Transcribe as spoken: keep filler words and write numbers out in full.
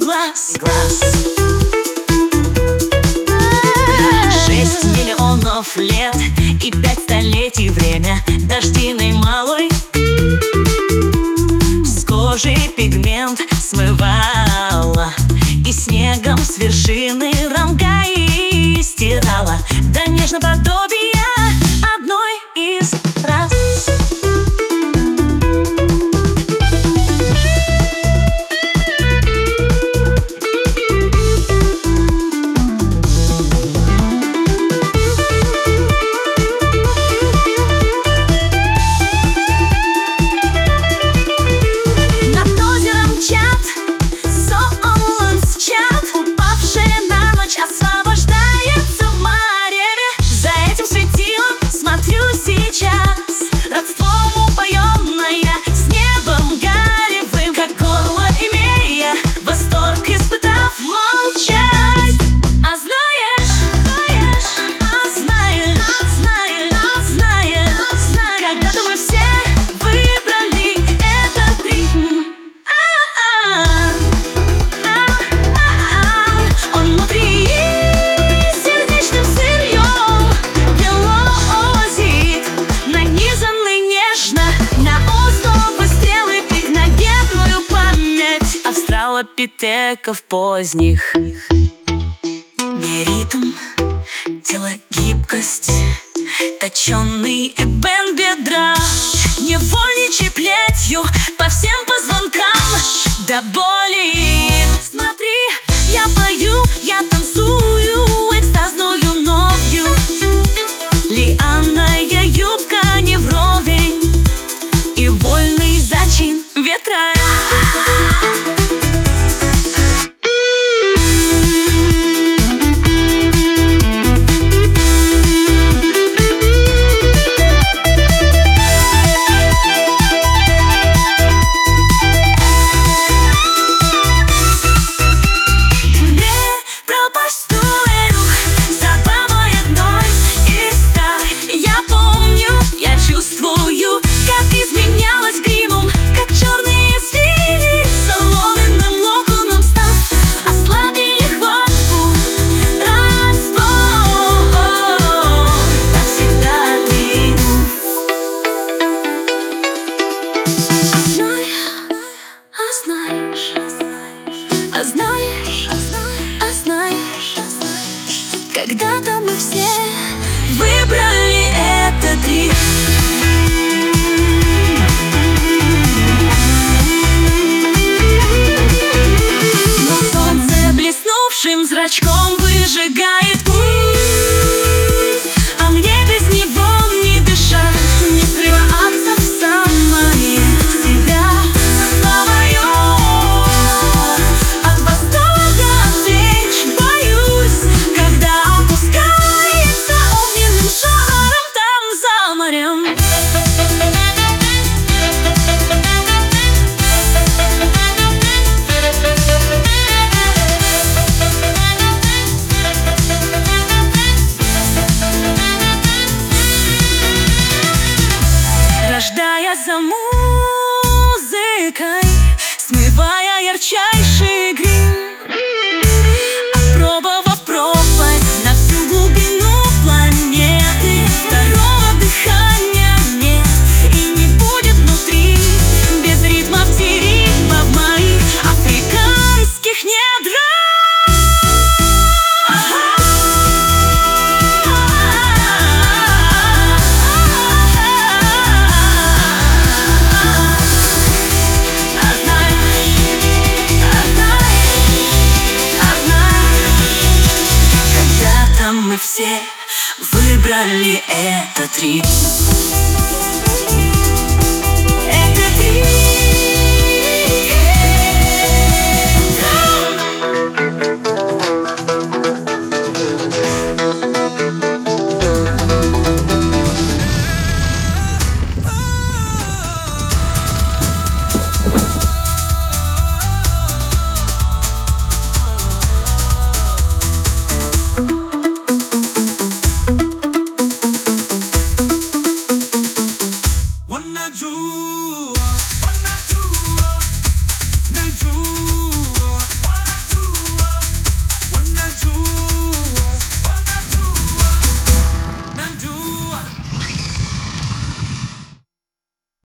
глаз, глаз. Шесть миллионов лет и пять столетий время дождиной малой с кожи пигмент смывала и снегом с вершины рамгаи стирала до нежного подобия одной из раз. Австралопитеков поздних. Не ритм, тело гибкость, точёный эбен бедра, не вольничай плетью по всем позвонкам до боли. Смотри, я пою, я танцую экстазную новью. Лианная юбка не вровень и вольный зачин ветра. А знаешь, а знаешь, когда-то мы все выбрали этот ритм. Но солнце блеснувшим зрачком выжигает путь, а мне без него не дышать, не срываться в самое себя. Рождая за музыкой, смывая ярчайший грим, опробовав пропасть на всю глубину планеты, второго дыхания нет и не будет внутри, без ритма в ритма в моих африканских недрах. Мы все выбрали этот ритм.